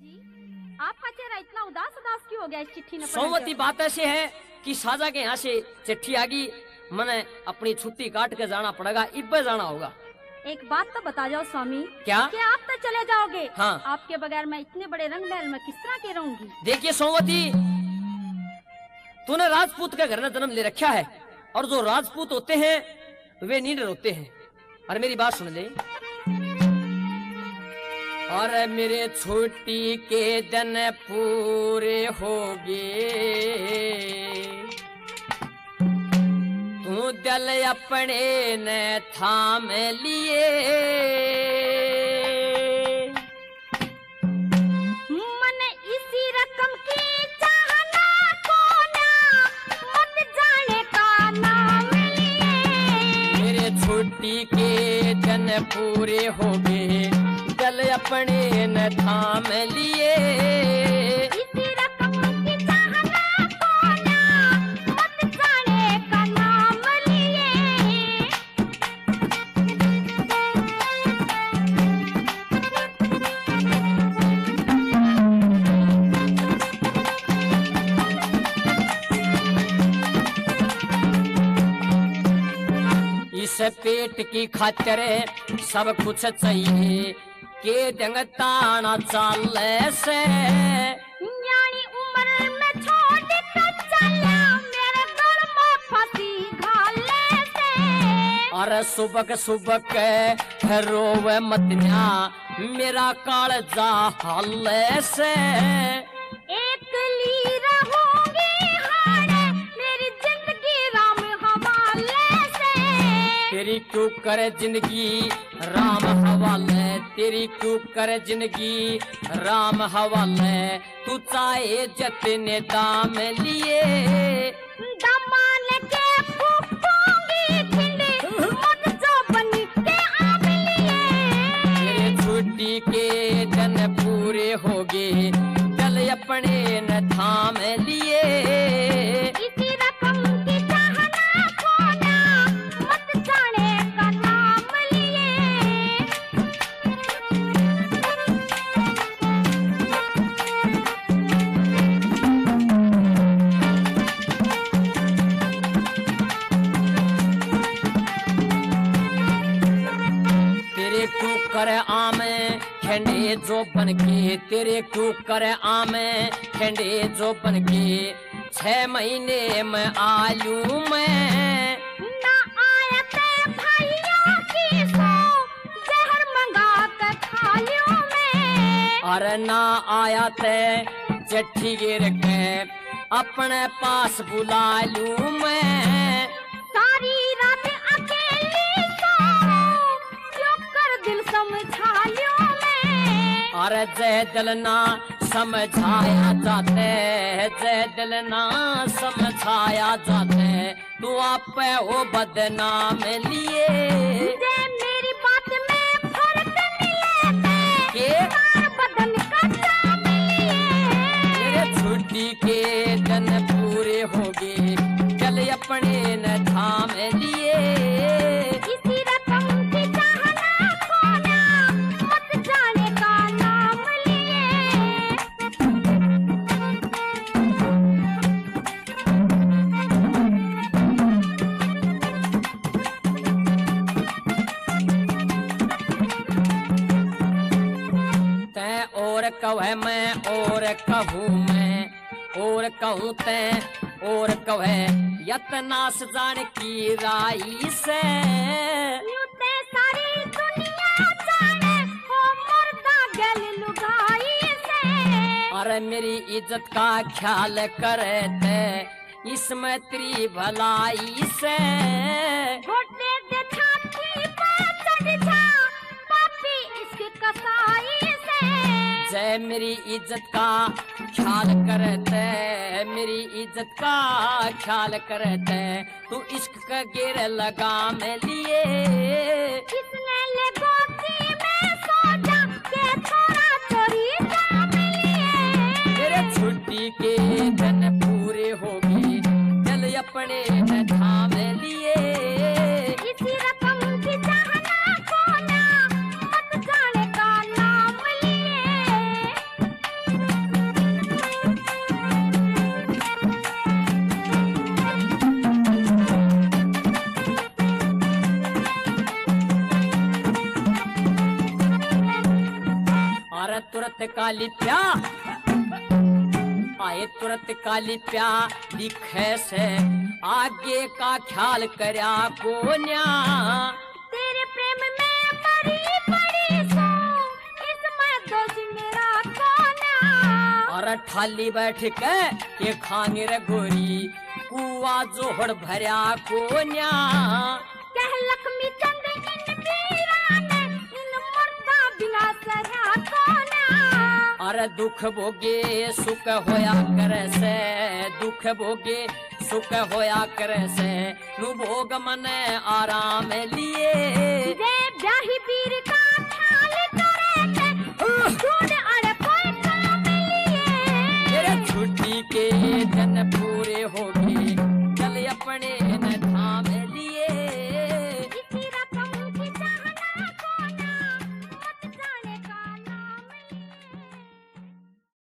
आपका चेहरा इतना उदास उदास क्यों हो गया इस चिट्ठी न सोमवती बात ऐसे है कि साजा के यहाँ से चिट्ठी आ गई, मैंने अपनी छुट्टी काट के जाना पड़ेगा, इब्बे जाना होगा। एक बात तो बता जाओ स्वामी, क्या आप तो चले जाओगे? हाँ। आपके बगैर मैं इतने बड़े रंग महल में किस तरह के रहूंगी? देखिए सोमवती, तूने राजपूत के घर में जन्म ले रखा है, और जो राजपूत होते हैं वे नीडर होते हैं। और मेरी बात सुन ले, और मेरे छुट्टी के दिन पूरे हो गए, तू दिल अपने ने थाम लिए, मन इसी रकम की चाहना को ना, मत जाने का नाम लिए। मेरे छुट्टी के दिन पूरे हो गए, दिल अपने न थाम लिए, इसी रकम की चाहना को ना, मत जाने का नाम लिए। इस पेट की खातिर सब कुछ चाहिए, के दंग ताना चाल से, यानी उम्र में छोड़ कर चला, मेरे गल में फंसी घाले से। और सुबह सुबह रोवे मतिया, मेरा कालजा हाल से, एकली रहूंगी हारे, मेरी जिंदगी राम हवाले से। तेरी क्यों करे जिंदगी राम हवाले, तेरी क्यों करे जिंदगी राम हवाले, तू चाहे जतने दाम लिए, दमान के फूकूंगी खिंडी, मत जो बन के आम लिए। तेरे छुट्टी के दिन पूरे हो गए, दिल अपने न थाम लिए, इसी रकम की चाहना को ना, मत जाने का नाम लिए। तेरे क्यों करे आमे खेंडे जो बन के, तेरे क्यों करे आमे खेंडे जो बन के, 6 महीने में आलू में, ना आया ते भाइयों की सो, जहर मंगा कर खा लूं मैं। और ना आया ते चिट्ठी गिर के अपने पास बुला लूं मैं, सारी रात अकेली सो, क्यों कर दिल समझा लूं मैं। और जय दिल ना समझाया जाते, जय दिल ना समझाया जाते, तू आप हो बदनाम लिए, जे मेरी बात में फर्क मिले ते, के तार बदन का जाम लिए। तेरे छुट्टी के दिन पूरे हो गए, चल अपने न थाम लिए, इसी रकम की चाहना को ना, मत जाने का नाम लिए। तै और कहे मैं और कहूँ मैं, और कहूँ तै और कहे यतनास जान की राई से, यूं ते सारी दुनिया जाने, हो मर्दा गल लुगाई से। और मेरी इज्जत का ख्याल करे थे इसमें तेरी भलाई से, घोटे दे छाती पर चढ़ जा, पापी इसकी कसाई से। जय मेरी इज्जत का ख्याल करते, मेरी इज्जत का ख्याल करते, तू इश्क का गिर लगा में लिए, किसने ले गोदी में सो जा, के छोरा चोरी जा मिलिए। तेरे छुट्टी के दिन पूरे हो गए, चल अपने न थाम लिए, इसी रकम की चाहना को ना, मत जाने का नाम लिए। तुरंत काली प्या आए तुरंत काली प्या दिखे से आगे का ख्याल करया कोन्या तेरे प्रेम में मरी पड़ी सो इसमें दोष मेरा कोना। और ठाली बैठ के ये खांगे गोरी कुआ जोहड़ भरया कोन्या कह लक्ष्मी चंद इन वीरा ने इन मुर्दा बिना सहा कोना। अरे दुख भोगे सुख होया करे से दुख भोगे सुख होया करे से नु भोग मने आराम लिए जे ब्याही वीर का ख्याल करे थे ढूंढ अड़े कोई काम लिए। तेरे छुट्टी के दिन पूरे हो